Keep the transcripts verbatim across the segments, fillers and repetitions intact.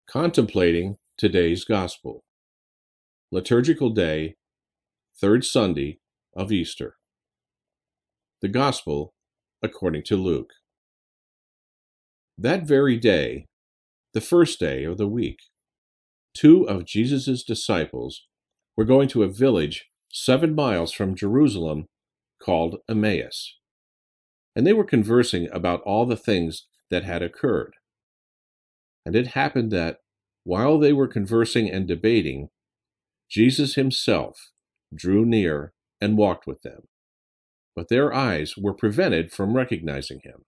Contemplating today's Gospel. Liturgical Day, third Sunday of Easter. The Gospel according to Luke. That very day, the first day of the week, two of Jesus' disciples were going to a village seven miles from Jerusalem called Emmaus, and they were conversing about all the things that had occurred. And it happened that, while they were conversing and debating, Jesus himself drew near and walked with them, but their eyes were prevented from recognizing him.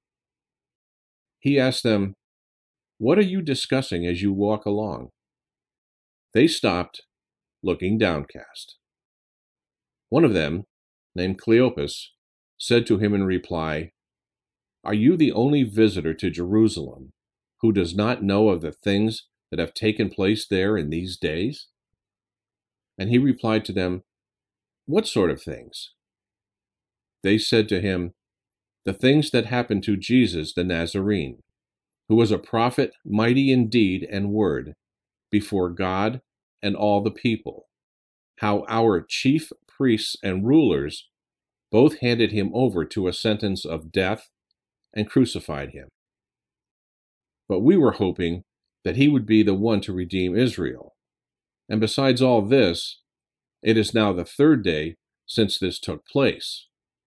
He asked them, "What are you discussing as you walk along?" They stopped, looking downcast. One of them, named Cleopas, said to him in reply, "Are you the only visitor to Jerusalem who does not know of the things that have taken place there in these days?" And he replied to them, "What sort of things?" They said to him, "The things that happened to Jesus the Nazarene, who was a prophet mighty in deed and word before God and all the people, how our chief priests and rulers both handed him over to a sentence of death and crucified him. But we were hoping that he would be the one to redeem Israel. And besides all this, it is now the third day since this took place.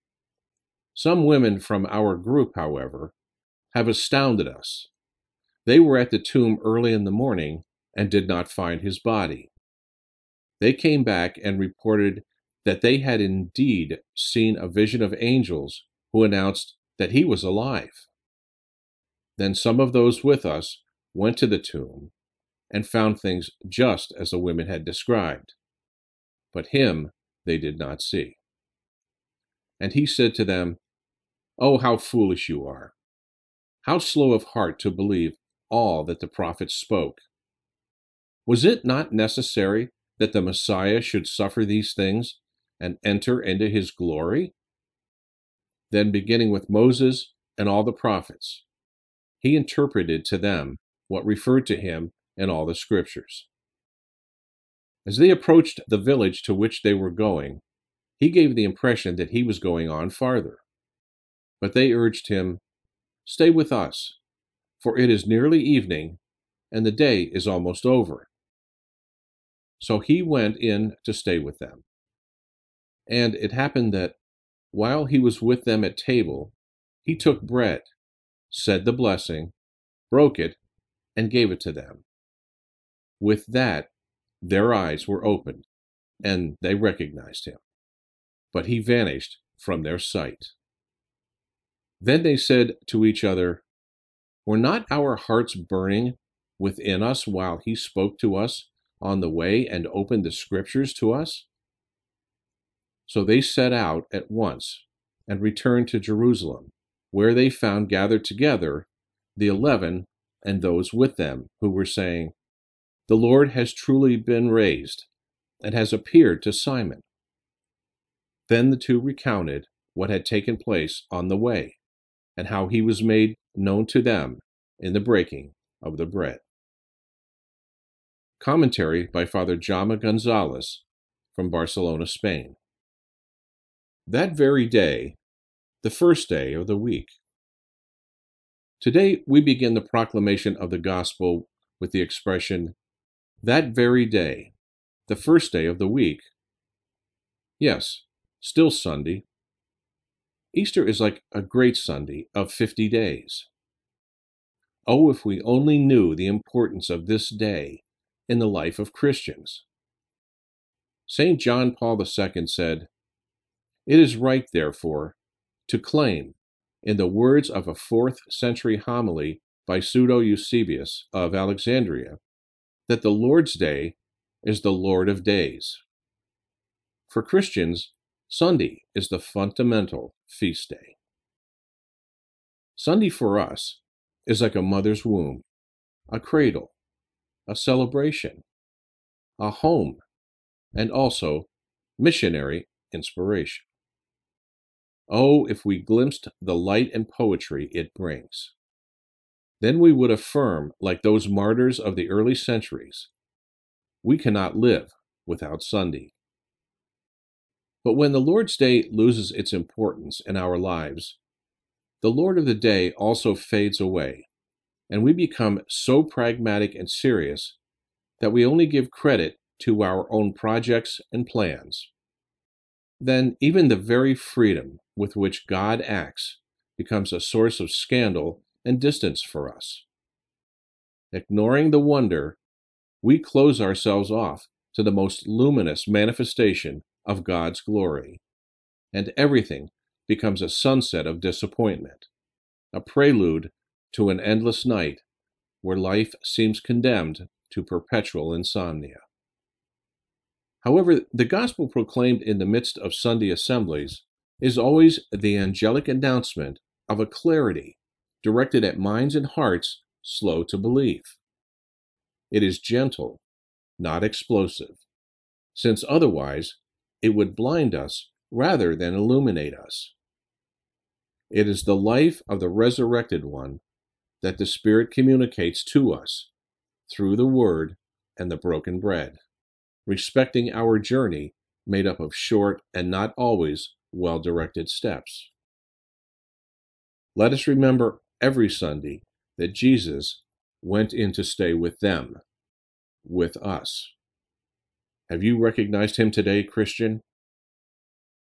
Some women from our group, however, have astounded us. They were at the tomb early in the morning and did not find his body. They came back and reported that they had indeed seen a vision of angels who announced that he was alive. Then some of those with us went to the tomb and found things just as the women had described, but him they did not see." And he said to them, "Oh, how foolish you are! How slow of heart to believe all that the prophets spoke! Was it not necessary that the Messiah should suffer these things and enter into his glory?" Then, beginning with Moses and all the prophets, he interpreted to them what referred to him in all the scriptures. As they approached the village to which they were going, he gave the impression that he was going on farther. But they urged him, "Stay with us, for it is nearly evening, and the day is almost over." So he went in to stay with them. And it happened that, while he was with them at table, he took bread, said the blessing, broke it, and gave it to them. With that, their eyes were opened, and they recognized him. But he vanished from their sight. Then they said to each other, "Were not our hearts burning within us while he spoke to us on the way and opened the scriptures to us?" So they set out at once and returned to Jerusalem, where they found gathered together the eleven and those with them who were saying, "The Lord has truly been raised and has appeared to Simon." Then the two recounted what had taken place on the way and how he was made known to them in the breaking of the bread. Commentary by Father Jaume Gonzalez from Barcelona, Spain. That very day, the first day of the week. Today we begin the proclamation of the gospel with the expression, "that very day, the first day of the week." Yes, still Sunday. Easter is like a great Sunday of fifty days. Oh, if we only knew the importance of this day in the life of Christians. Saint John Paul the Second said, "It is right, therefore, to claim, in the words of a fourth century homily by Pseudo Eusebius of Alexandria, that the Lord's Day is the Lord of days." For Christians, Sunday is the fundamental feast day. Sunday for us is like a mother's womb, a cradle, a celebration, a home, and also missionary inspiration. Oh, if we glimpsed the light and poetry it brings. Then we would affirm, like those martyrs of the early centuries, we cannot live without Sunday. But when the Lord's Day loses its importance in our lives, the Lord of the Day also fades away, and we become so pragmatic and serious that we only give credit to our own projects and plans. Then even the very freedom with which God acts becomes a source of scandal and distance for us. Ignoring the wonder, we close ourselves off to the most luminous manifestation of God's glory, and everything becomes a sunset of disappointment, a prelude to an endless night where life seems condemned to perpetual insomnia. However, the gospel proclaimed in the midst of Sunday assemblies is always the angelic announcement of a clarity directed at minds and hearts slow to believe. It is gentle, not explosive, since otherwise it would blind us rather than illuminate us. It is the life of the resurrected one that the Spirit communicates to us through the Word and the broken bread, respecting our journey made up of short and not always well-directed steps. Let us remember every Sunday that Jesus went in to stay with them, with us. Have you recognized him today, Christian?